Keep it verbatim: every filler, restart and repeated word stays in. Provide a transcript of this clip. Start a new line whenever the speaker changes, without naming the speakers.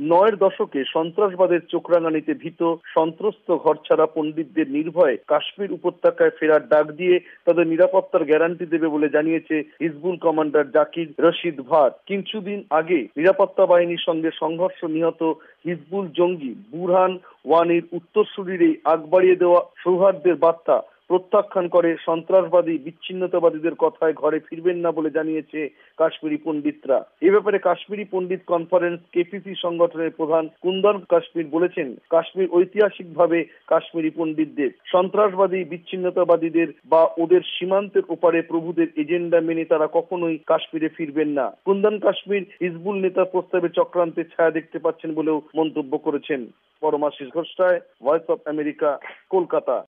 নয়ের দশকে সন্ত্রাসবাদের চোখরাঙানিতে ভীত সন্ত্রস্ত ঘরছাড়া পণ্ডিতদের নির্ভয়ে কাশ্মীর উপত্যকায় ফেরার ডাক দিয়ে তাদের নিরাপত্তার গ্যারান্টি দেবে বলে জানিয়েছে হিজবুল কমান্ডার জাকির রশিদ ভাট। কিছুদিন আগে নিরাপত্তা বাহিনীর সঙ্গে সংঘর্ষ নিহত হিজবুল জঙ্গি বুরহান ওয়ানির উত্তরসূরির এই আগ বাড়িয়ে দেওয়া সৌহার্দ্যের বার্তা প্রত্যাখ্যান করে সন্ত্রাসবাদী বিচ্ছিন্নতাবাদীদের কথায় ঘরে ফিরবেন না বলে জানিয়েছে কাশ্মীরি পণ্ডিতরা। এ ব্যাপারে কাশ্মীরি পণ্ডিত কনফারেন্স কেপিসি সংগঠনের প্রধান কুন্দন কাশ্মীর বলেছেন, কাশ্মীর ঐতিহাসিকভাবে কাশ্মীরি পণ্ডিতদের, সন্ত্রাসবাদী বিচ্ছিন্নতাবাদীদের বা ওদের সীমান্তের ওপারে প্রভুদের এজেন্ডা মেনে তারা কখনোই কাশ্মীরে ফিরবেন না। কুন্দন কাশ্মীর হিজবুল নেতার প্রস্তাবে চক্রান্তের ছায়া দেখতে পাচ্ছেন বলেও মন্তব্য করেছেন। Paramashish Ghosh, voice of America, Kolkata.